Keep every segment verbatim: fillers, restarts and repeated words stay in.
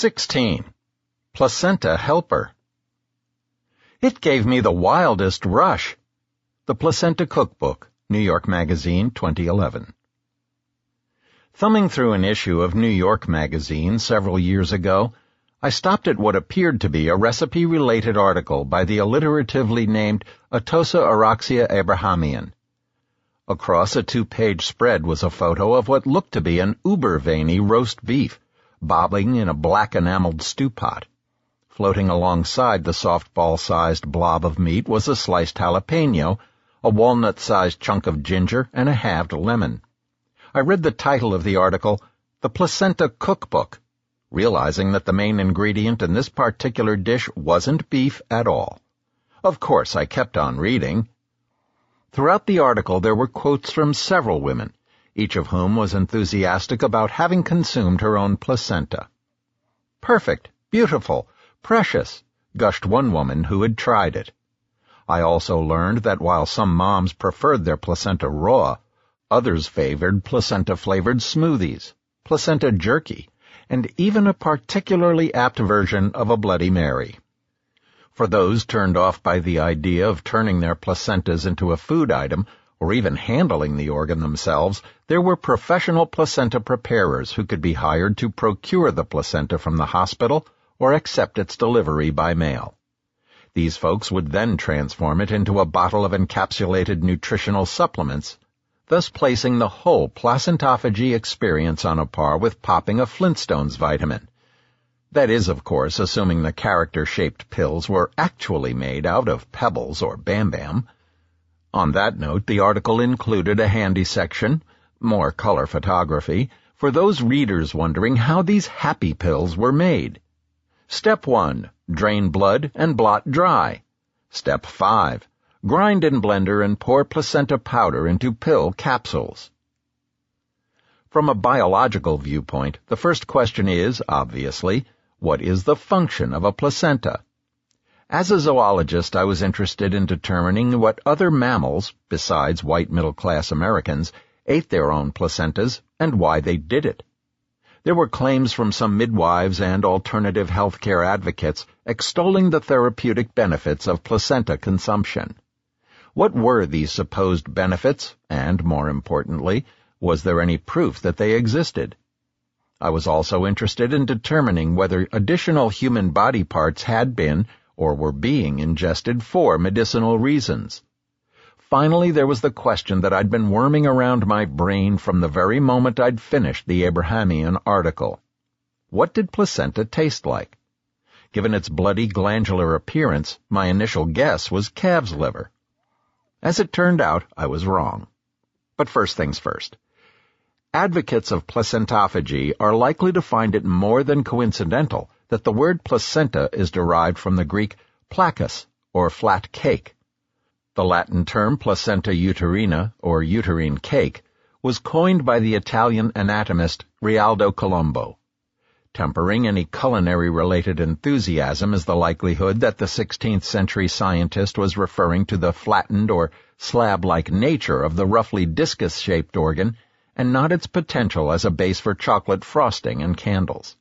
sixteen. Placenta Helper. It gave me the wildest rush. The Placenta Cookbook, New York Magazine, twenty eleven. Thumbing through an issue of New York Magazine several years ago, I stopped at what appeared to be a recipe-related article by the alliteratively named Atossa Araxia Abrahamian. Across a two-page spread was a photo of what looked to be an uber-veiny roast beef, bobbing in a black enameled stew pot. Floating alongside the softball-sized blob of meat was a sliced jalapeno, a walnut-sized chunk of ginger, and a halved lemon. I read the title of the article, The Placenta Cookbook, realizing that the main ingredient in this particular dish wasn't beef at all. Of course, I kept on reading. Throughout the article there were quotes from several women, each of whom was enthusiastic about having consumed her own placenta. Perfect, beautiful, precious, gushed one woman who had tried it. I also learned that while some moms preferred their placenta raw, others favored placenta-flavored smoothies, placenta jerky, and even a particularly apt version of a Bloody Mary. For those turned off by the idea of turning their placentas into a food item, or even handling the organ themselves, there were professional placenta preparers who could be hired to procure the placenta from the hospital or accept its delivery by mail. These folks would then transform it into a bottle of encapsulated nutritional supplements, thus placing the whole placentophagy experience on a par with popping a Flintstones vitamin. That is, of course, assuming the character-shaped pills were actually made out of pebbles or Bam Bam. On that note, the article included a handy section, more color photography, for those readers wondering how these happy pills were made. Step one, drain blood and blot dry. Step five, grind in blender and pour placenta powder into pill capsules. From a biological viewpoint, the first question is, obviously, what is the function of a placenta? As a zoologist, I was interested in determining what other mammals, besides white middle-class Americans, ate their own placentas and why they did it. There were claims from some midwives and alternative healthcare advocates extolling the therapeutic benefits of placenta consumption. What were these supposed benefits, and, more importantly, was there any proof that they existed? I was also interested in determining whether additional human body parts had been or were being ingested for medicinal reasons. Finally, there was the question that I'd been worming around my brain from the very moment I'd finished the Abrahamian article. What did placenta taste like? Given its bloody glandular appearance, my initial guess was calf's liver. As it turned out, I was wrong. But first things first. Advocates of placentophagy are likely to find it more than coincidental that the word placenta is derived from the Greek plakos, or flat cake. The Latin term placenta uterina, or uterine cake, was coined by the Italian anatomist Rialdo Colombo. Tempering any culinary-related enthusiasm is the likelihood that the sixteenth century scientist was referring to the flattened or slab-like nature of the roughly discus-shaped organ and not its potential as a base for chocolate frosting and candles.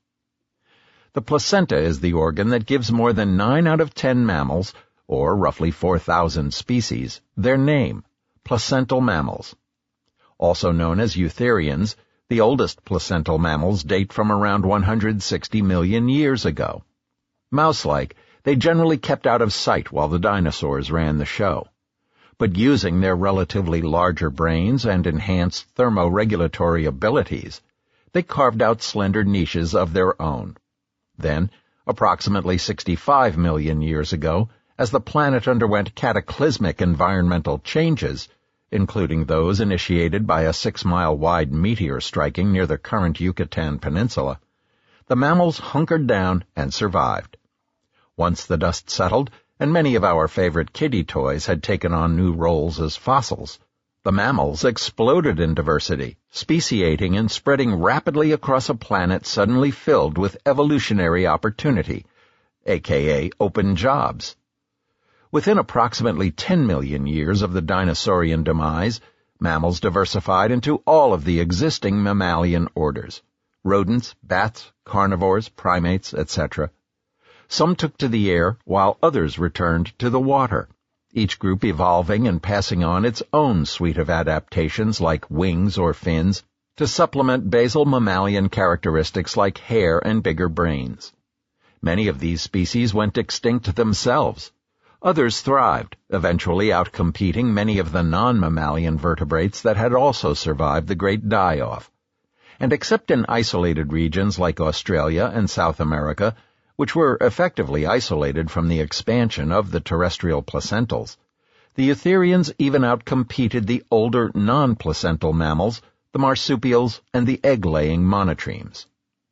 The placenta is the organ that gives more than nine out of ten mammals, or roughly four thousand species, their name, placental mammals. Also known as eutherians, the oldest placental mammals date from around one hundred sixty million years ago. Mouse-like, they generally kept out of sight while the dinosaurs ran the show. But using their relatively larger brains and enhanced thermoregulatory abilities, they carved out slender niches of their own. Then, approximately sixty-five million years ago, as the planet underwent cataclysmic environmental changes, including those initiated by a six-mile-wide meteor striking near the current Yucatan Peninsula, the mammals hunkered down and survived. Once the dust settled, and many of our favorite kiddie toys had taken on new roles as fossils, the mammals exploded in diversity, speciating and spreading rapidly across a planet suddenly filled with evolutionary opportunity, aka open jobs. Within approximately ten million years of the dinosaurian demise, mammals diversified into all of the existing mammalian orders, rodents, bats, carnivores, primates, et cetera. Some took to the air, while others returned to the water, each group evolving and passing on its own suite of adaptations like wings or fins to supplement basal mammalian characteristics like hair and bigger brains. Many of these species went extinct themselves. Others thrived, eventually outcompeting many of the non-mammalian vertebrates that had also survived the Great Die-Off. And except in isolated regions like Australia and South America, which were effectively isolated from the expansion of the terrestrial placentals, the eutherians even outcompeted the older non-placental mammals, the marsupials, and the egg-laying monotremes.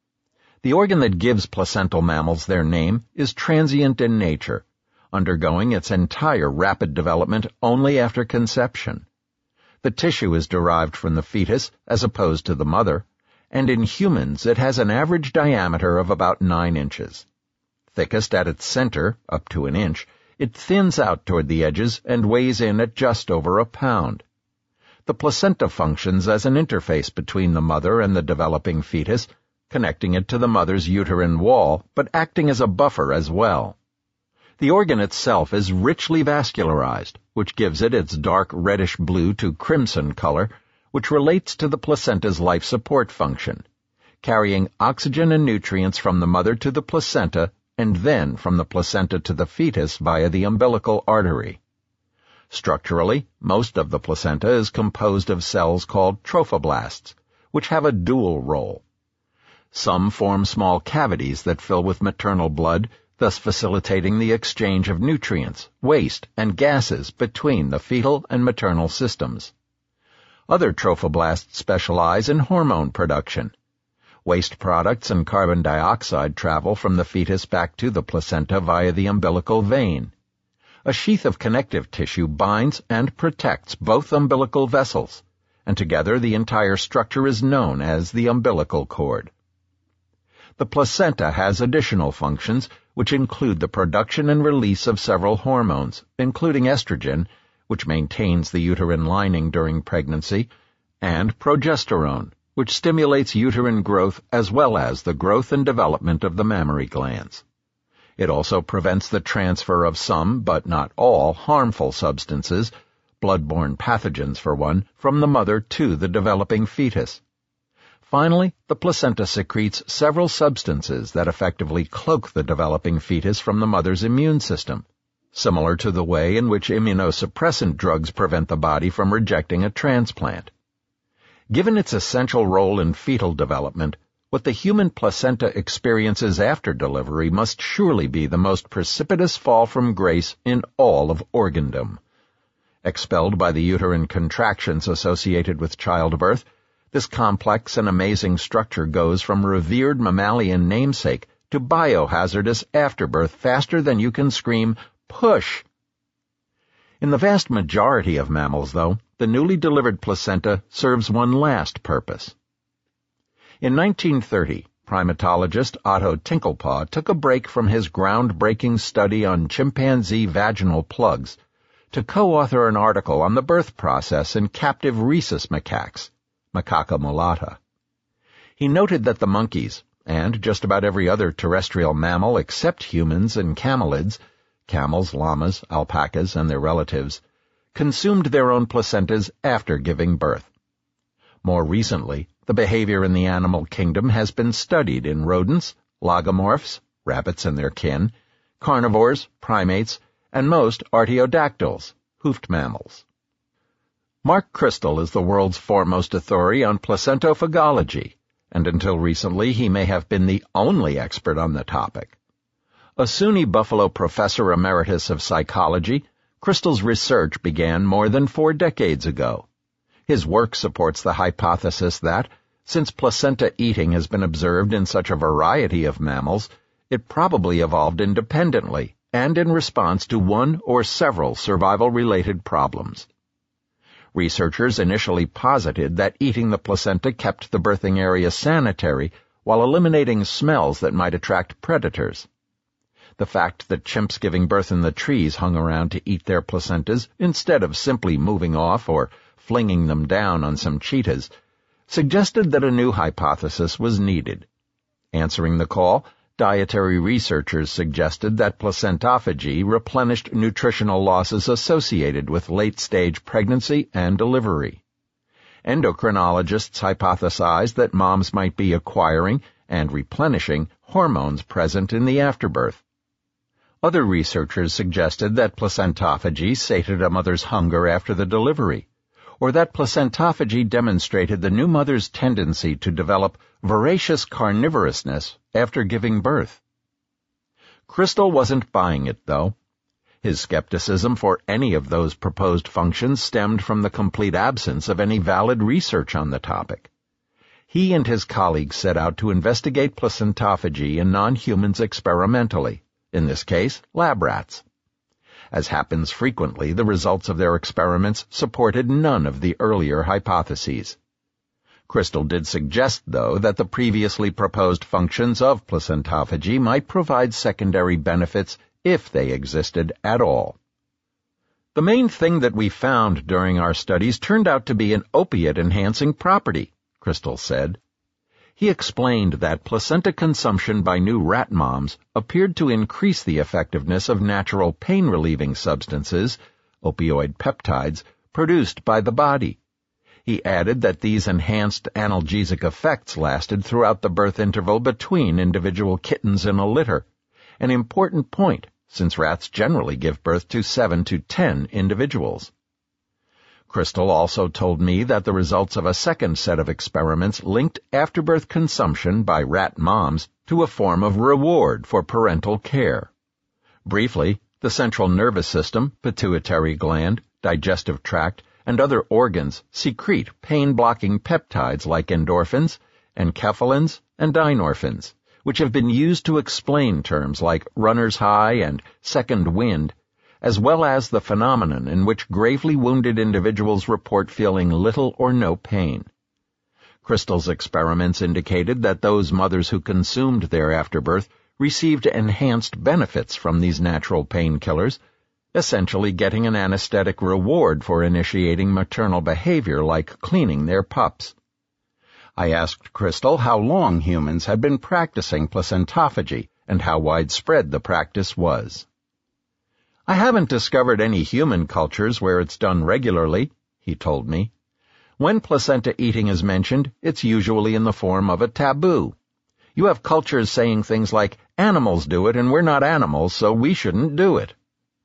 The organ that gives placental mammals their name is transient in nature, undergoing its entire rapid development only after conception. The tissue is derived from the fetus as opposed to the mother, and in humans it has an average diameter of about nine inches. Thickest at its center, up to an inch, it thins out toward the edges and weighs in at just over a pound. The placenta functions as an interface between the mother and the developing fetus, connecting it to the mother's uterine wall, but acting as a buffer as well. The organ itself is richly vascularized, which gives it its dark reddish-blue to crimson color, which relates to the placenta's life support function, carrying oxygen and nutrients from the mother to the placenta and then from the placenta to the fetus via the umbilical artery. Structurally, most of the placenta is composed of cells called trophoblasts, which have a dual role. Some form small cavities that fill with maternal blood, thus facilitating the exchange of nutrients, waste, and gases between the fetal and maternal systems. Other trophoblasts specialize in hormone production. Waste products and carbon dioxide travel from the fetus back to the placenta via the umbilical vein. A sheath of connective tissue binds and protects both umbilical vessels, and together the entire structure is known as the umbilical cord. The placenta has additional functions, which include the production and release of several hormones, including estrogen, which maintains the uterine lining during pregnancy, and progesterone, which stimulates uterine growth as well as the growth and development of the mammary glands. It also prevents the transfer of some, but not all, harmful substances, blood-borne pathogens for one, from the mother to the developing fetus. Finally, the placenta secretes several substances that effectively cloak the developing fetus from the mother's immune system, similar to the way in which immunosuppressant drugs prevent the body from rejecting a transplant. Given its essential role in fetal development, what the human placenta experiences after delivery must surely be the most precipitous fall from grace in all of organdom. Expelled by the uterine contractions associated with childbirth, this complex and amazing structure goes from revered mammalian namesake to biohazardous afterbirth faster than you can scream, "Push!" In the vast majority of mammals, though, the newly delivered placenta serves one last purpose. In nineteen thirty, primatologist Otto Tinklepaw took a break from his groundbreaking study on chimpanzee vaginal plugs to co-author an article on the birth process in captive rhesus macaques, Macaca mulatta. He noted that the monkeys, and just about every other terrestrial mammal except humans and camelids, camels, llamas, alpacas, and their relatives, consumed their own placentas after giving birth. More recently, the behavior in the animal kingdom has been studied in rodents, lagomorphs, rabbits and their kin, carnivores, primates, and most artiodactyls, hoofed mammals. Mark Crystal is the world's foremost authority on placentophagology, and until recently he may have been the only expert on the topic. A SUNY Buffalo professor emeritus of psychology, Crystal's research began more than four decades ago. His work supports the hypothesis that, since placenta eating has been observed in such a variety of mammals, it probably evolved independently and in response to one or several survival-related problems. Researchers initially posited that eating the placenta kept the birthing area sanitary while eliminating smells that might attract predators. The fact that chimps giving birth in the trees hung around to eat their placentas instead of simply moving off or flinging them down on some cheetahs suggested that a new hypothesis was needed. Answering the call, dietary researchers suggested that placentophagy replenished nutritional losses associated with late-stage pregnancy and delivery. Endocrinologists hypothesized that moms might be acquiring and replenishing hormones present in the afterbirth. Other researchers suggested that placentophagy sated a mother's hunger after the delivery, or that placentophagy demonstrated the new mother's tendency to develop voracious carnivorousness after giving birth. Crystal wasn't buying it, though. His skepticism for any of those proposed functions stemmed from the complete absence of any valid research on the topic. He and his colleagues set out to investigate placentophagy in non-humans experimentally, in this case, lab rats. As happens frequently, the results of their experiments supported none of the earlier hypotheses. Crystal did suggest, though, that the previously proposed functions of placentophagy might provide secondary benefits if they existed at all. The main thing that we found during our studies turned out to be an opiate-enhancing property, Crystal said. He explained that placenta consumption by new rat moms appeared to increase the effectiveness of natural pain-relieving substances, opioid peptides, produced by the body. He added that these enhanced analgesic effects lasted throughout the birth interval between individual kittens in a litter, an important point since rats generally give birth to seven to ten individuals. Crystal also told me that the results of a second set of experiments linked afterbirth consumption by rat moms to a form of reward for parental care. Briefly, the central nervous system, pituitary gland, digestive tract, and other organs secrete pain-blocking peptides like endorphins, enkephalins, and dynorphins, which have been used to explain terms like runner's high and second wind, as well as the phenomenon in which gravely wounded individuals report feeling little or no pain. Crystal's experiments indicated that those mothers who consumed their afterbirth received enhanced benefits from these natural painkillers, essentially getting an anesthetic reward for initiating maternal behavior like cleaning their pups. I asked Crystal how long humans had been practicing placentophagy and how widespread the practice was. I haven't discovered any human cultures where it's done regularly, he told me. When placenta eating is mentioned, it's usually in the form of a taboo. You have cultures saying things like, animals do it and we're not animals, so we shouldn't do it.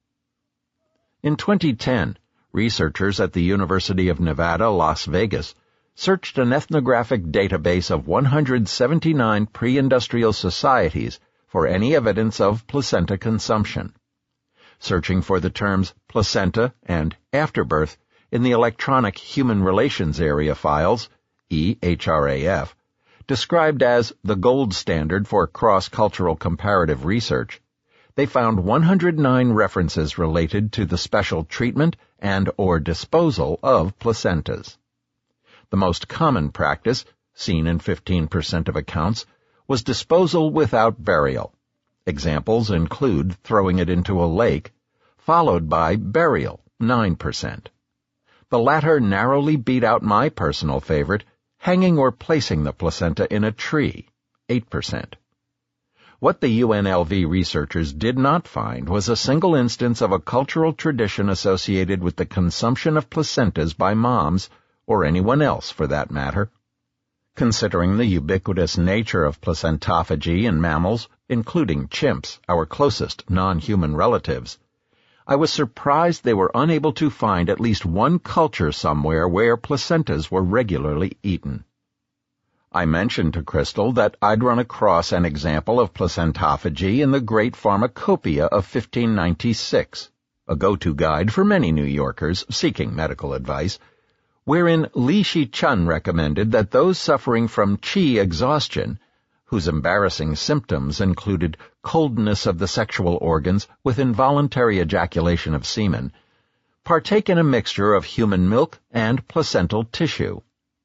In twenty ten, researchers at the University of Nevada, Las Vegas, searched an ethnographic database of one hundred seventy-nine pre-industrial societies for any evidence of placenta consumption. Searching for the terms placenta and afterbirth in the Electronic Human Relations Area files, E H R A F, described as the gold standard for cross-cultural comparative research, they found one hundred nine references related to the special treatment and or disposal of placentas. The most common practice, seen in fifteen percent of accounts, was disposal without burial. Examples include throwing it into a lake, followed by burial, nine percent. The latter narrowly beat out my personal favorite, hanging or placing the placenta in a tree, eight percent. What the U N L V researchers did not find was a single instance of a cultural tradition associated with the consumption of placentas by moms, or anyone else for that matter. Considering the ubiquitous nature of placentophagy in mammals, including chimps, our closest non-human relatives, I was surprised they were unable to find at least one culture somewhere where placentas were regularly eaten. I mentioned to Crystal that I'd run across an example of placentophagy in the Great Pharmacopoeia of fifteen ninety-six, a go-to guide for many New Yorkers seeking medical advice, wherein Li Shichun recommended that those suffering from qi exhaustion, whose embarrassing symptoms included coldness of the sexual organs with involuntary ejaculation of semen, partake in a mixture of human milk and placental tissue.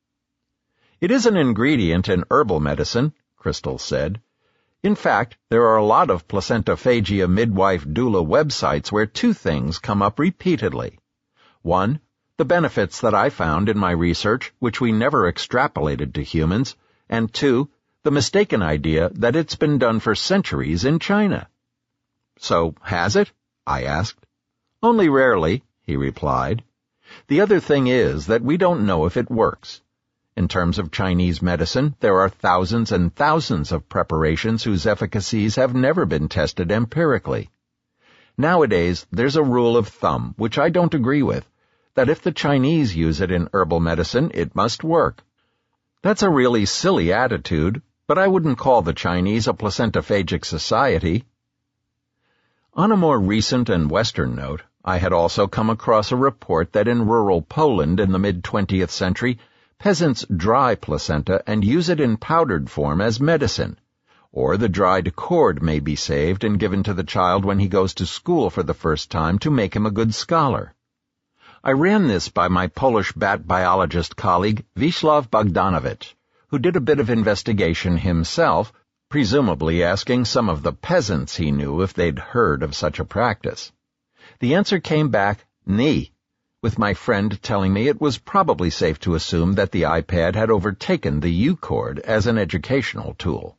It is an ingredient in herbal medicine, Crystal said. In fact, there are a lot of placentophagia midwife doula websites where two things come up repeatedly. One, the benefits that I found in my research, which we never extrapolated to humans, and two, the mistaken idea that it's been done for centuries in China. So, has it? I asked. Only rarely, he replied. The other thing is that we don't know if it works. In terms of Chinese medicine, there are thousands and thousands of preparations whose efficacies have never been tested empirically. Nowadays, there's a rule of thumb, which I don't agree with, that if the Chinese use it in herbal medicine, it must work. That's a really silly attitude, but I wouldn't call the Chinese a placentophagic society. On a more recent and Western note, I had also come across a report that in rural Poland in the mid-twentieth century, peasants dry placenta and use it in powdered form as medicine, or the dried cord may be saved and given to the child when he goes to school for the first time to make him a good scholar. I ran this by my Polish bat biologist colleague Wisław Bogdanowicz, who did a bit of investigation himself, presumably asking some of the peasants he knew if they'd heard of such a practice. The answer came back, nee, with my friend telling me it was probably safe to assume that the iPad had overtaken the U-cord as an educational tool.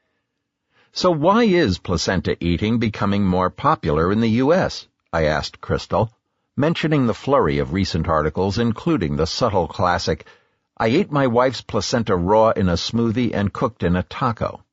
So why is placenta eating becoming more popular in the U S? I asked Crystal, mentioning the flurry of recent articles including the subtle classic, I ate my wife's placenta raw in a smoothie and cooked in a taco.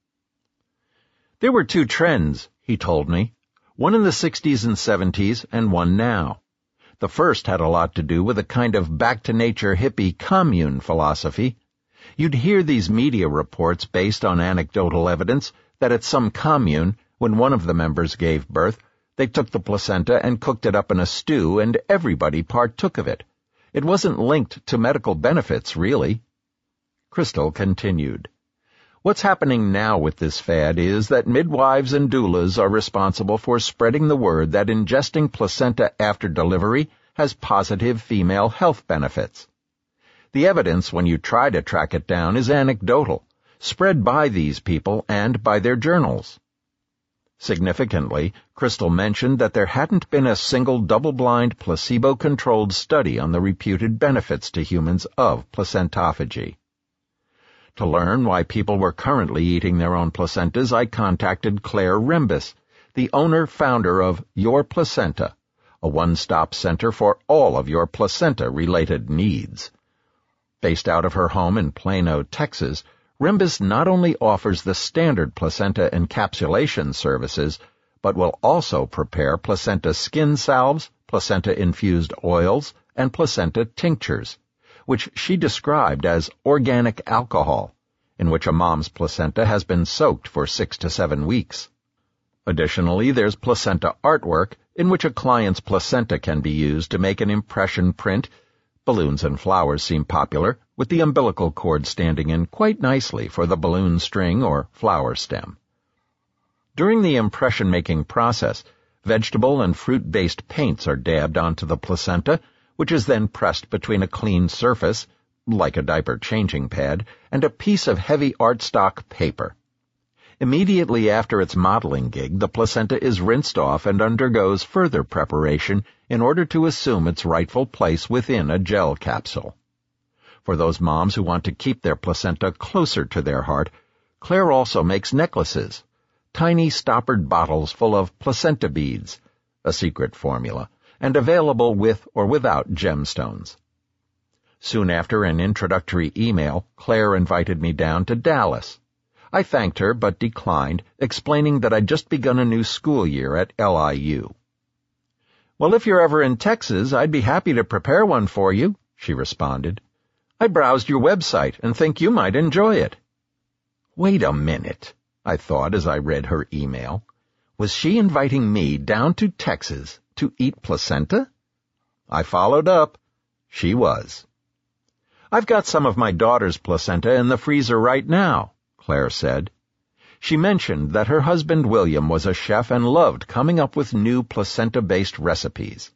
There were two trends, he told me, one in the sixties and seventies and one now. The first had a lot to do with a kind of back-to-nature hippie commune philosophy. You'd hear these media reports based on anecdotal evidence that at some commune, when one of the members gave birth, they took the placenta and cooked it up in a stew and everybody partook of it. It wasn't linked to medical benefits, really. Crystal continued. What's happening now with this fad is that midwives and doulas are responsible for spreading the word that ingesting placenta after delivery has positive female health benefits. The evidence, when you try to track it down, is anecdotal, spread by these people and by their journals. Significantly, Crystal mentioned that there hadn't been a single double-blind, placebo-controlled study on the reputed benefits to humans of placentophagy. To learn why people were currently eating their own placentas, I contacted Claire Rembus, the owner-founder of Your Placenta, a one-stop center for all of your placenta-related needs. Based out of her home in Plano, Texas, Rembus not only offers the standard placenta encapsulation services, but will also prepare placenta skin salves, placenta-infused oils, and placenta tinctures, which she described as organic alcohol, in which a mom's placenta has been soaked for six to seven weeks. Additionally, there's placenta artwork, in which a client's placenta can be used to make an impression print. Balloons and flowers seem popular, with the umbilical cord standing in quite nicely for the balloon string or flower stem. During the impression-making process, vegetable and fruit-based paints are dabbed onto the placenta, which is then pressed between a clean surface, like a diaper changing pad, and a piece of heavy artstock paper. Immediately after its modeling gig, the placenta is rinsed off and undergoes further preparation in order to assume its rightful place within a gel capsule. For those moms who want to keep their placenta closer to their heart, Claire also makes necklaces, tiny stoppered bottles full of placenta beads, a secret formula, and available with or without gemstones. Soon after an introductory email, Claire invited me down to Dallas. I thanked her but declined, explaining that I'd just begun a new school year at L I U. Well, if you're ever in Texas, I'd be happy to prepare one for you, she responded. I browsed your website and think you might enjoy it. Wait a minute, I thought as I read her email. Was she inviting me down to Texas to eat placenta? I followed up. She was. I've got some of my daughter's placenta in the freezer right now, Claire said. She mentioned that her husband William was a chef and loved coming up with new placenta-based recipes.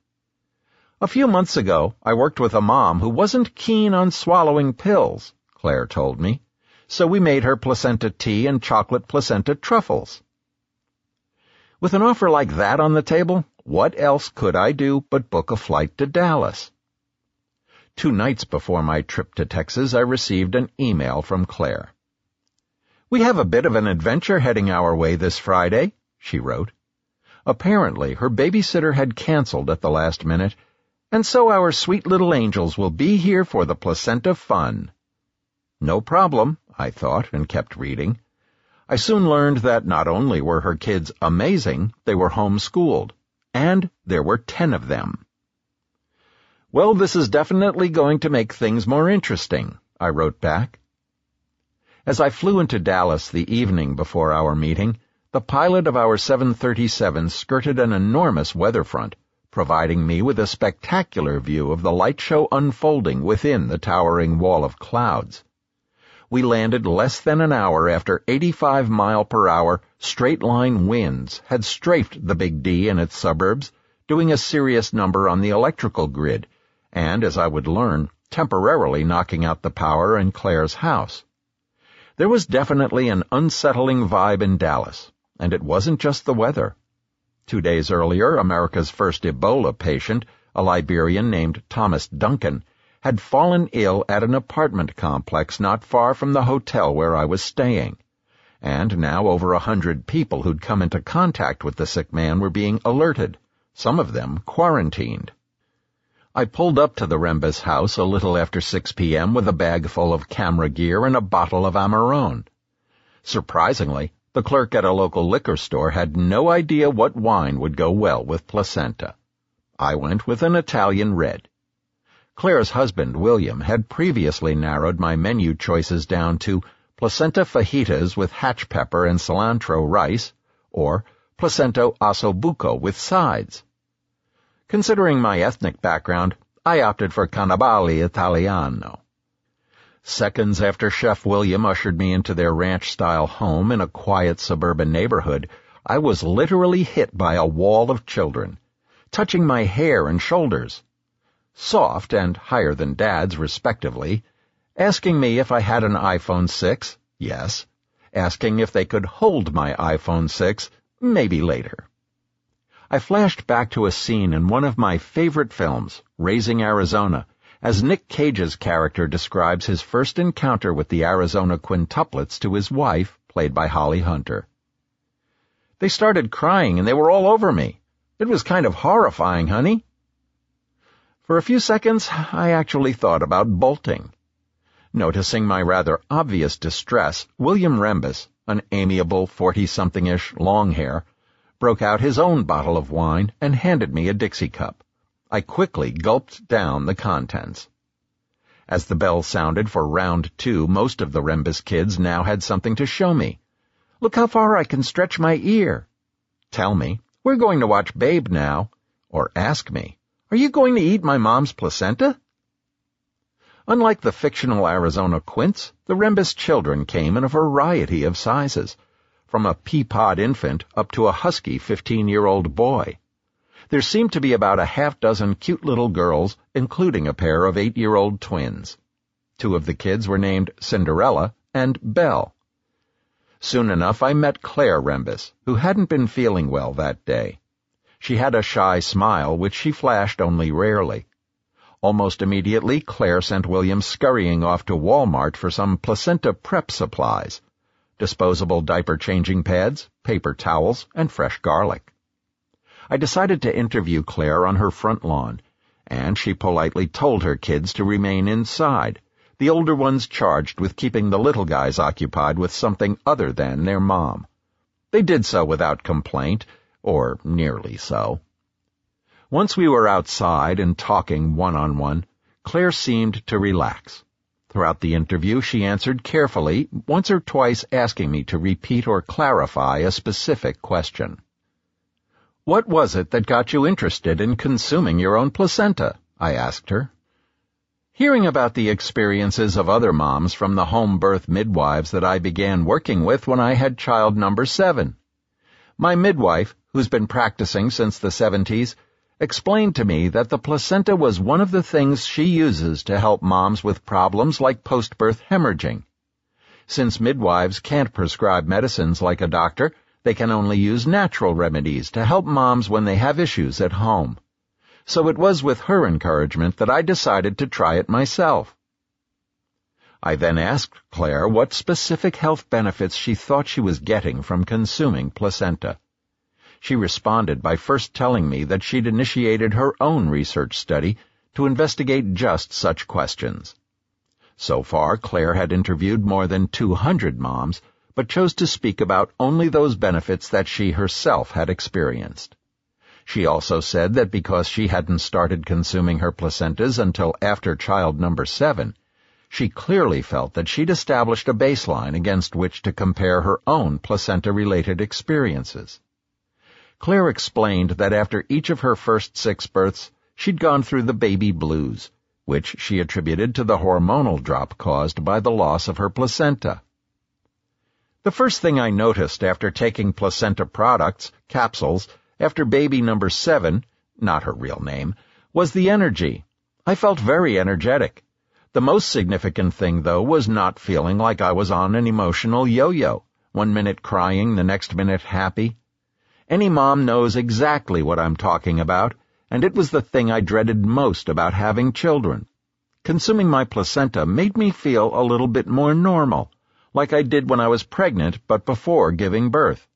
A few months ago, I worked with a mom who wasn't keen on swallowing pills, Claire told me, so we made her placenta tea and chocolate placenta truffles. With an offer like that on the table, what else could I do but book a flight to Dallas? Two nights before my trip to Texas, I received an email from Claire. "We have a bit of an adventure heading our way this Friday," she wrote. Apparently, her babysitter had canceled at the last minute, and so our sweet little angels will be here for the placenta fun. No problem, I thought, and kept reading. I soon learned that not only were her kids amazing, they were homeschooled, and there were ten of them. "Well, this is definitely going to make things more interesting," I wrote back. As I flew into Dallas the evening before our meeting, the pilot of our seven thirty-seven skirted an enormous weather front, providing me with a spectacular view of the light show unfolding within the towering wall of clouds. We landed less than an hour after eighty-five mile per hour straight-line winds had strafed the Big D and its suburbs, doing a serious number on the electrical grid, and, as I would learn, temporarily knocking out the power in Claire's house. There was definitely an unsettling vibe in Dallas, and it wasn't just the weather. Two days earlier, America's first Ebola patient, a Liberian named Thomas Duncan, had fallen ill at an apartment complex not far from the hotel where I was staying, and now over a hundred people who'd come into contact with the sick man were being alerted, some of them quarantined. I pulled up to the Rembes house a little after six p.m. with a bag full of camera gear and a bottle of Amarone. Surprisingly, the clerk at a local liquor store had no idea what wine would go well with placenta. I went with an Italian red. Claire's husband, William, had previously narrowed my menu choices down to placenta fajitas with hatch pepper and cilantro rice, or placenta ossobuco with sides. Considering my ethnic background, I opted for cannibale italiano. Seconds after Chef William ushered me into their ranch-style home in a quiet suburban neighborhood, I was literally hit by a wall of children, touching my hair and shoulders, soft and higher than Dad's, respectively, asking me if I had an iPhone six, yes, asking if they could hold my iPhone six, maybe later. I flashed back to a scene in one of my favorite films, Raising Arizona, as Nick Cage's character describes his first encounter with the Arizona quintuplets to his wife, played by Holly Hunter. "They started crying and they were all over me. It was kind of horrifying, honey." For a few seconds, I actually thought about bolting. Noticing my rather obvious distress, William Rembes, an amiable forty-something-ish long hair, broke out his own bottle of wine and handed me a Dixie cup. I quickly gulped down the contents. As the bell sounded for round two, most of the Rembes kids now had something to show me. "Look how far I can stretch my ear." Tell me, "We're going to watch Babe now." Or ask me, "Are you going to eat my mom's placenta?" Unlike the fictional Arizona quints, the Rembes children came in a variety of sizes, from a pea-pod infant up to a husky fifteen-year-old boy. There seemed to be about a half-dozen cute little girls, including a pair of eight-year-old twins. Two of the kids were named Cinderella and Belle. Soon enough I met Claire Rembes, who hadn't been feeling well that day. She had a shy smile, which she flashed only rarely. Almost immediately, Claire sent William scurrying off to Walmart for some placenta prep supplies, disposable diaper-changing pads, paper towels, and fresh garlic. I decided to interview Claire on her front lawn, and she politely told her kids to remain inside, the older ones charged with keeping the little guys occupied with something other than their mom. They did so without complaint, or nearly so. Once we were outside and talking one-on-one, Claire seemed to relax. Throughout the interview, she answered carefully, once or twice asking me to repeat or clarify a specific question. "What was it that got you interested in consuming your own placenta?" I asked her. Hearing about the experiences of other moms from the home birth midwives that I began working with when I had child number seven. My midwife, who's been practicing since the seventies, explained to me that the placenta was one of the things she uses to help moms with problems like post-birth hemorrhaging. Since midwives can't prescribe medicines like a doctor, they can only use natural remedies to help moms when they have issues at home. so it was with her encouragement that I decided to try it myself. I then asked Claire what specific health benefits she thought she was getting from consuming placenta. She responded by first telling me that she'd initiated her own research study to investigate just such questions. So far, Claire had interviewed more than two hundred moms, but chose to speak about only those benefits that she herself had experienced. She also said that because she hadn't started consuming her placentas until after child number seven, she clearly felt that she'd established a baseline against which to compare her own placenta-related experiences. Claire explained that after each of her first six births, she'd gone through the baby blues, which she attributed to the hormonal drop caused by the loss of her placenta. The first thing I noticed after taking placenta products, capsules, after baby number seven, not her real name, was the energy. I felt very energetic. The most significant thing, though, was not feeling like I was on an emotional yo-yo, one minute crying, the next minute happy. Any mom knows exactly what I'm talking about, and it was the thing I dreaded most about having children. Consuming my placenta made me feel a little bit more normal, like I did when I was pregnant but before giving birth.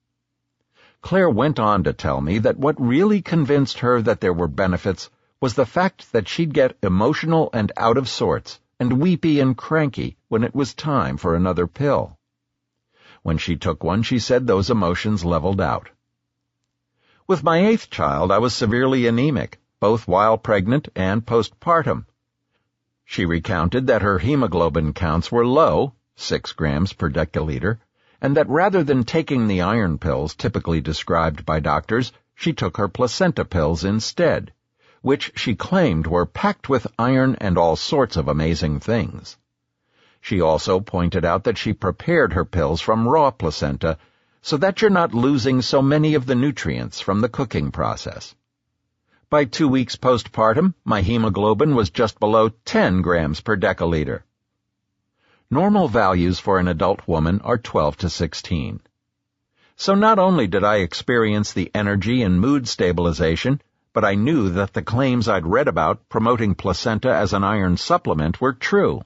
Claire went on to tell me that what really convinced her that there were benefits was the fact that she'd get emotional and out of sorts, and weepy and cranky when it was time for another pill. When she took one, she said those emotions leveled out. With my eighth child, I was severely anemic, both while pregnant and postpartum. She recounted that her hemoglobin counts were low, six grams per deciliter, and that rather than taking the iron pills typically described by doctors, she took her placenta pills instead, which she claimed were packed with iron and all sorts of amazing things. She also pointed out that she prepared her pills from raw placenta so that you're not losing so many of the nutrients from the cooking process. By two weeks postpartum, my hemoglobin was just below ten grams per deciliter. Normal values for an adult woman are twelve to sixteen. So not only did I experience the energy and mood stabilization, but I knew that the claims I'd read about promoting placenta as an iron supplement were true.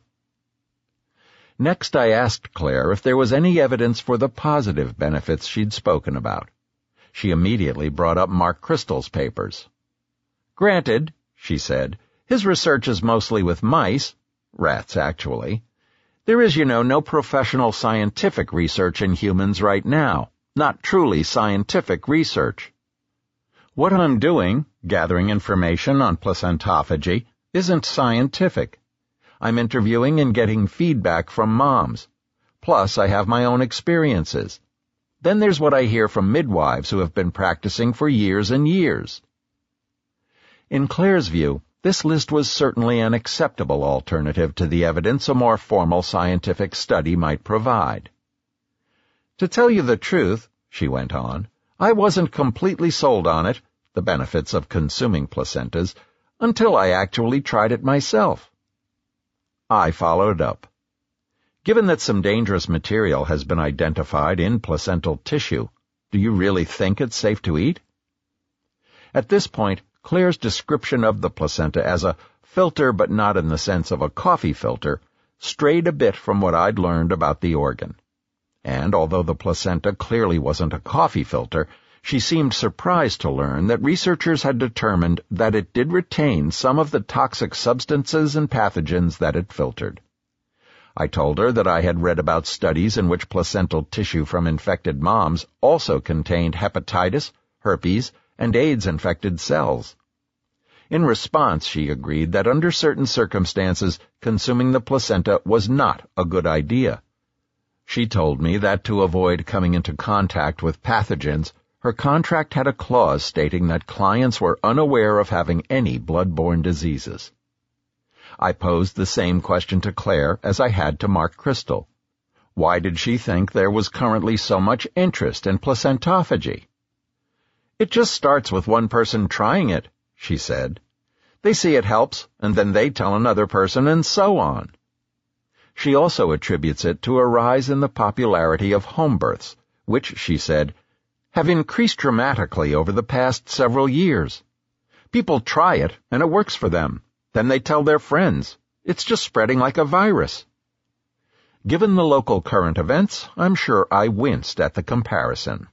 Next, I asked Claire if there was any evidence for the positive benefits she'd spoken about. She immediately brought up Mark Crystal's papers. Granted, she said, his research is mostly with mice, rats actually. There is, you know, no professional scientific research in humans right now, not truly scientific research. What I'm doing, gathering information on placentophagy, isn't scientific. I'm interviewing and getting feedback from moms. Plus, I have my own experiences. Then there's what I hear from midwives who have been practicing for years and years. In Claire's view, this list was certainly an acceptable alternative to the evidence a more formal scientific study might provide. To tell you the truth, she went on, I wasn't completely sold on it, the benefits of consuming placentas, until I actually tried it myself. I followed up. Given that some dangerous material has been identified in placental tissue, do you really think it's safe to eat? At this point, Claire's description of the placenta as a filter but not in the sense of a coffee filter strayed a bit from what I'd learned about the organ. And although the placenta clearly wasn't a coffee filter, she seemed surprised to learn that researchers had determined that it did retain some of the toxic substances and pathogens that it filtered. I told her that I had read about studies in which placental tissue from infected moms also contained hepatitis, herpes, and AIDS-infected cells. In response, she agreed that under certain circumstances, consuming the placenta was not a good idea. She told me that to avoid coming into contact with pathogens, her contract had a clause stating that clients were unaware of having any blood-borne diseases. I posed the same question to Claire as I had to Mark Crystal. Why did she think there was currently so much interest in placentophagy? It just starts with one person trying it, she said. They see it helps, and then they tell another person, and so on. She also attributes it to a rise in the popularity of home births, which, she said, have increased dramatically over the past several years. People try it, and it works for them. Then they tell their friends. It's just spreading like a virus. Given the local current events, I'm sure I winced at the comparison.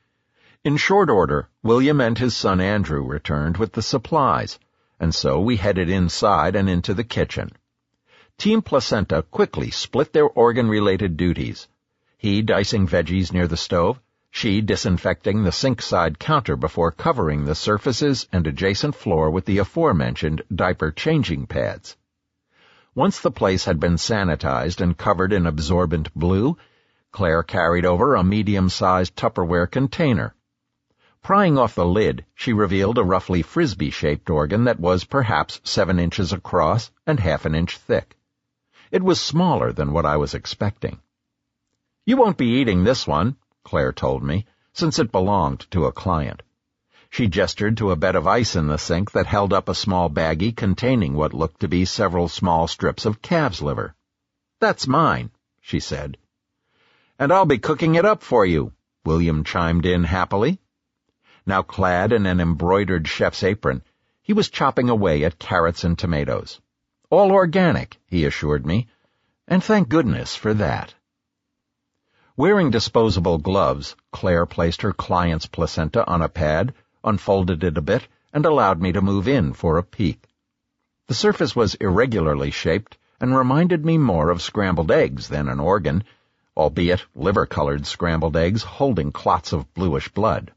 In short order, William and his son Andrew returned with the supplies, and so we headed inside and into the kitchen. Team Placenta quickly split their organ-related duties, he dicing veggies near the stove, she disinfecting the sink-side counter before covering the surfaces and adjacent floor with the aforementioned diaper-changing pads. Once the place had been sanitized and covered in absorbent blue, Claire carried over a medium-sized Tupperware container. Prying off the lid, she revealed a roughly frisbee-shaped organ that was perhaps seven inches across and half an inch thick. It was smaller than what I was expecting. "You won't be eating this one," Claire told me, since it belonged to a client. She gestured to a bed of ice in the sink that held up a small baggie containing what looked to be several small strips of calf's liver. "That's mine," she said. "And I'll be cooking it up for you," William chimed in happily. Now clad in an embroidered chef's apron, he was chopping away at carrots and tomatoes. "All organic," he assured me, and thank goodness for that. Wearing disposable gloves, Claire placed her client's placenta on a pad, unfolded it a bit, and allowed me to move in for a peek. The surface was irregularly shaped and reminded me more of scrambled eggs than an organ, albeit liver-colored scrambled eggs holding clots of bluish blood.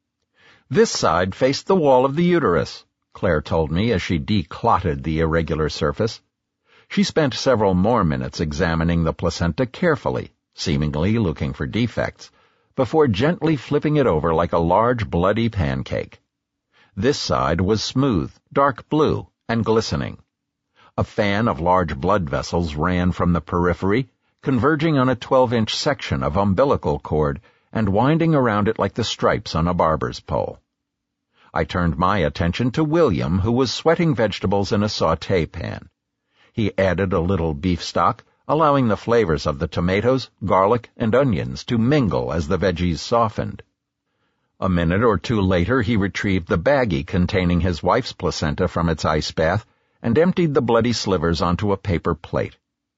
"This side faced the wall of the uterus," Claire told me as she declotted the irregular surface. She spent several more minutes examining the placenta carefully, seemingly looking for defects, before gently flipping it over like a large bloody pancake. This side was smooth, dark blue, and glistening. A fan of large blood vessels ran from the periphery, converging on a twelve-inch section of umbilical cord and winding around it like the stripes on a barber's pole. I turned my attention to William, who was sweating vegetables in a sauté pan. He added a little beef stock, allowing the flavors of the tomatoes, garlic, and onions to mingle as the veggies softened. A minute or two later he retrieved the baggie containing his wife's placenta from its ice bath and emptied the bloody slivers onto a paper plate.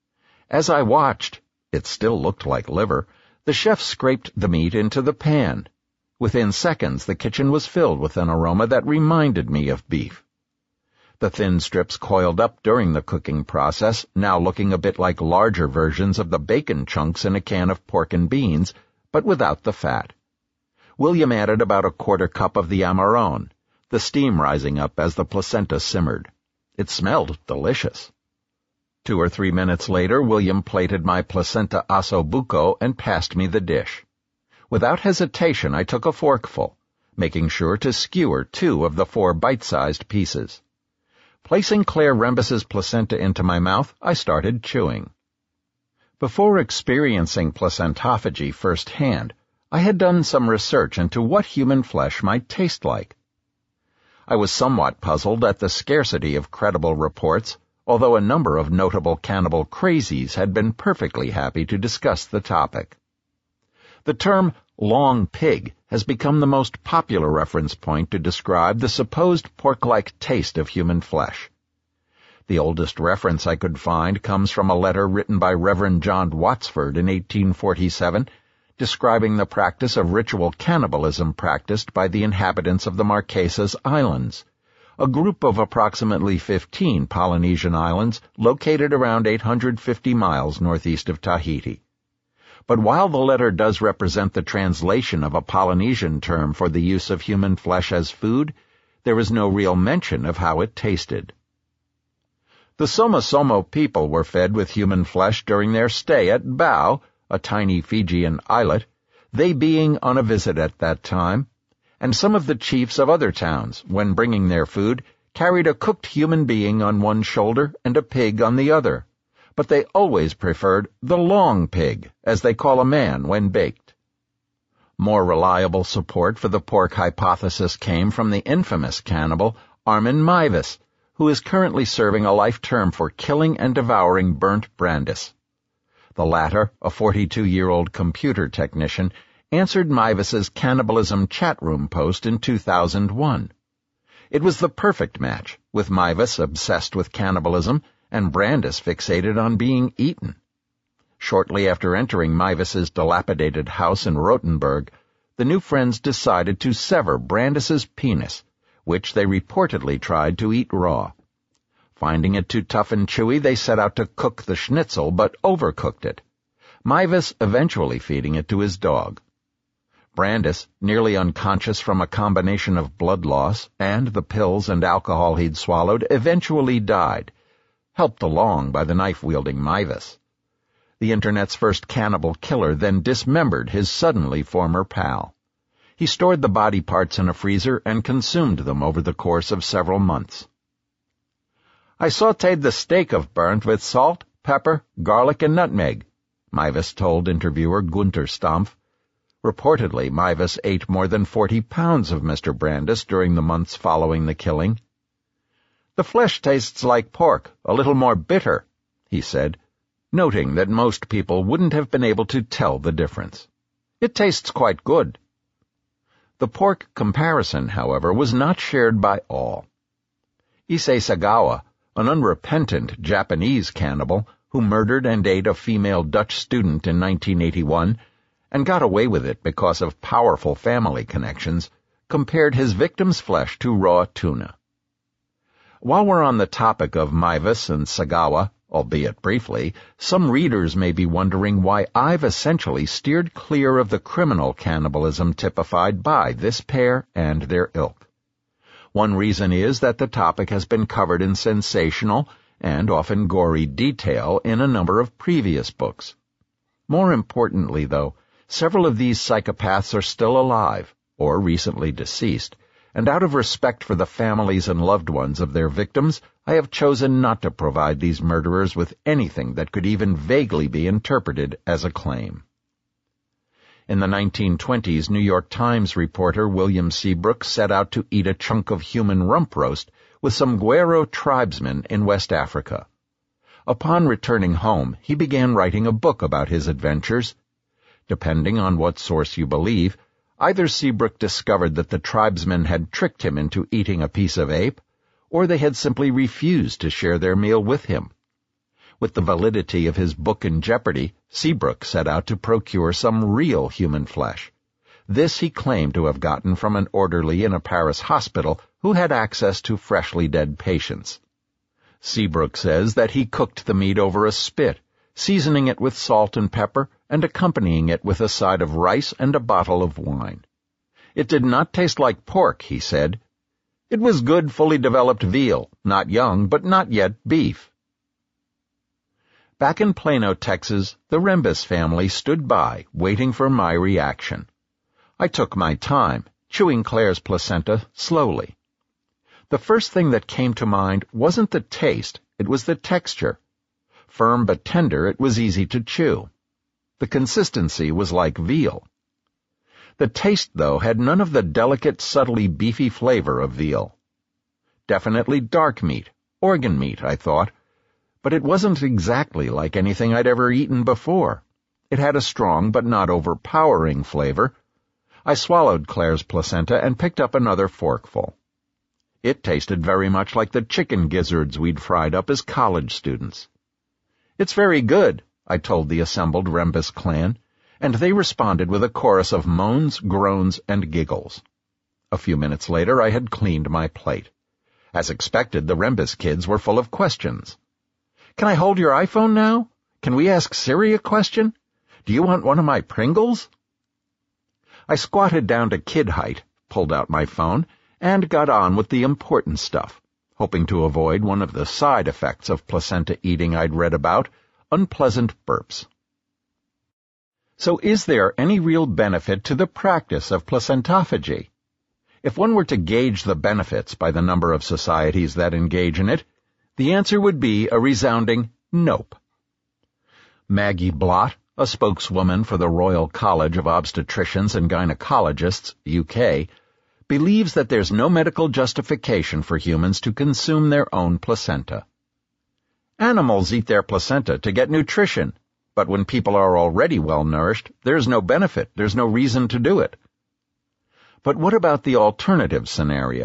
As I watched, it still looked like liver, the chef scraped the meat into the pan. Within seconds the kitchen was filled with an aroma that reminded me of beef. The thin strips coiled up during the cooking process, now looking a bit like larger versions of the bacon chunks in a can of pork and beans, but without the fat. William added about a quarter cup of the amarone, the steam rising up as the placenta simmered. It smelled delicious. Two or three minutes later, William plated my placenta ossobuco and passed me the dish. Without hesitation, I took a forkful, making sure to skewer two of the four bite-sized pieces. Placing Claire Rembus's placenta into my mouth, I started chewing. Before experiencing placentophagy firsthand, I had done some research into what human flesh might taste like. I was somewhat puzzled at the scarcity of credible reports, although a number of notable cannibal crazies had been perfectly happy to discuss the topic. The term long pig has become the most popular reference point to describe the supposed pork-like taste of human flesh. The oldest reference I could find comes from a letter written by Reverend John Watsford in eighteen forty-seven, describing the practice of ritual cannibalism practiced by the inhabitants of the Marquesas Islands, a group of approximately fifteen Polynesian islands located around eight hundred fifty miles northeast of Tahiti. But while the letter does represent the translation of a Polynesian term for the use of human flesh as food, there is no real mention of how it tasted. The Somosomo people were fed with human flesh during their stay at Bao, a tiny Fijian islet, they being on a visit at that time, and some of the chiefs of other towns, when bringing their food, carried a cooked human being on one shoulder and a pig on the other. But they always preferred the long pig, as they call a man when baked. More reliable support for the pork hypothesis came from the infamous cannibal Armin Meiwes, who is currently serving a life term for killing and devouring burnt brandis. The latter, a forty-two-year-old computer technician, answered Meiwes's cannibalism chat room post in two thousand one. It was the perfect match, with Mivus obsessed with cannibalism and Brandis fixated on being eaten. Shortly after entering Mivus's dilapidated house in Rotenburg, the new friends decided to sever Brandis's penis, which they reportedly tried to eat raw. Finding it too tough and chewy, they set out to cook the schnitzel, but overcooked it, Mivus eventually feeding it to his dog. Brandis, nearly unconscious from a combination of blood loss and the pills and alcohol he'd swallowed, eventually died, helped along by the knife-wielding Mivus. The Internet's first cannibal killer then dismembered his suddenly former pal. He stored the body parts in a freezer and consumed them over the course of several months. "I sautéed the steak of Bernd with salt, pepper, garlic, and nutmeg," Mivus told interviewer Gunter Stampf. Reportedly, Mivus ate more than forty pounds of Mister Brandis during the months following the killing. "The flesh tastes like pork, a little more bitter," he said, noting that most people wouldn't have been able to tell the difference. "It tastes quite good." The pork comparison, however, was not shared by all. Issei Sagawa, an unrepentant Japanese cannibal who murdered and ate a female Dutch student in nineteen eighty-one and got away with it because of powerful family connections, compared his victim's flesh to raw tuna. While we're on the topic of Mivus and Sagawa, albeit briefly, some readers may be wondering why I've essentially steered clear of the criminal cannibalism typified by this pair and their ilk. One reason is that the topic has been covered in sensational and often gory detail in a number of previous books. More importantly, though, several of these psychopaths are still alive, or recently deceased, and out of respect for the families and loved ones of their victims, I have chosen not to provide these murderers with anything that could even vaguely be interpreted as a claim. In the nineteen twenties, New York Times reporter William Seabrook set out to eat a chunk of human rump roast with some Guero tribesmen in West Africa. Upon returning home, he began writing a book about his adventures. Depending on what source you believe, either Seabrook discovered that the tribesmen had tricked him into eating a piece of ape, or they had simply refused to share their meal with him. With the validity of his book in jeopardy, Seabrook set out to procure some real human flesh. This he claimed to have gotten from an orderly in a Paris hospital who had access to freshly dead patients. Seabrook says that he cooked the meat over a spit, seasoning it with salt and pepper, and accompanying it with a side of rice and a bottle of wine. It did not taste like pork, he said. It was good, fully developed veal, not young, but not yet beef. Back in Plano, Texas, the Rembes family stood by, waiting for my reaction. I took my time, chewing Claire's placenta slowly. The first thing that came to mind wasn't the taste, it was the texture. Firm but tender, it was easy to chew. The consistency was like veal. The taste, though, had none of the delicate, subtly beefy flavor of veal. Definitely dark meat, organ meat, I thought, but it wasn't exactly like anything I'd ever eaten before. It had a strong but not overpowering flavor. I swallowed Claire's placenta and picked up another forkful. It tasted very much like the chicken gizzards we'd fried up as college students. "It's very good," I told the assembled Rembes clan, and they responded with a chorus of moans, groans, and giggles. A few minutes later I had cleaned my plate. As expected, the Rembes kids were full of questions. "Can I hold your iPhone now? Can we ask Siri a question? Do you want one of my Pringles?" I squatted down to kid height, pulled out my phone, and got on with the important stuff, hoping to avoid one of the side effects of placenta eating I'd read about, unpleasant burps. So is there any real benefit to the practice of placentophagy? If one were to gauge the benefits by the number of societies that engage in it, the answer would be a resounding nope. Maggie Blott, a spokeswoman for the Royal College of Obstetricians and Gynecologists, U K, believes that there's no medical justification for humans to consume their own placenta. Animals eat their placenta to get nutrition, but when people are already well-nourished, there's no benefit, there's no reason to do it. But what about the alternative scenario?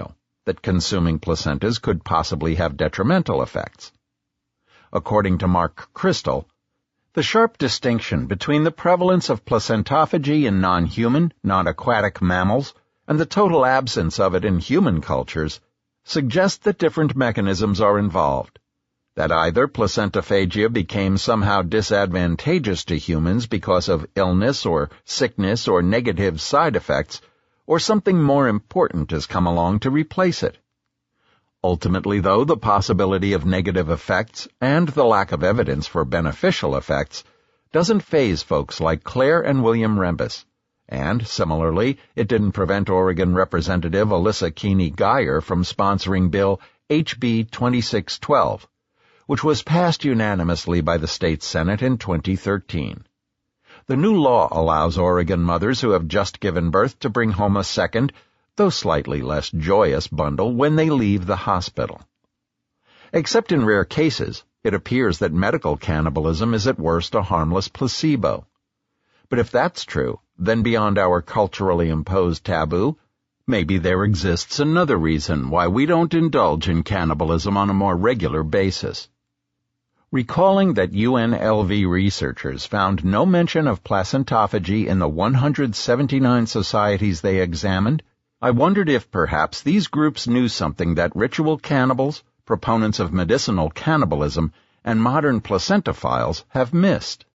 that consuming placentas could possibly have detrimental effects. According to Mark Crystal, the sharp distinction between the prevalence of placentophagy in non-human, non-aquatic mammals and the total absence of it in human cultures suggests that different mechanisms are involved, that either placentophagia became somehow disadvantageous to humans because of illness or sickness or negative side effects, or something more important has come along to replace it. Ultimately, though, the possibility of negative effects and the lack of evidence for beneficial effects doesn't faze folks like Claire and William Rembes, and, similarly, it didn't prevent Oregon Representative Alyssa Keeney Geyer from sponsoring Bill H B twenty-six twelve, which was passed unanimously by the state Senate in twenty thirteen. The new law allows Oregon mothers who have just given birth to bring home a second, though slightly less joyous bundle when they leave the hospital. Except in rare cases, it appears that medical cannibalism is at worst a harmless placebo. But if that's true, then beyond our culturally imposed taboo, maybe there exists another reason why we don't indulge in cannibalism on a more regular basis. Recalling that U N L V researchers found no mention of placentophagy in the one hundred seventy-nine societies they examined, I wondered if perhaps these groups knew something that ritual cannibals, proponents of medicinal cannibalism, and modern placentophiles have missed.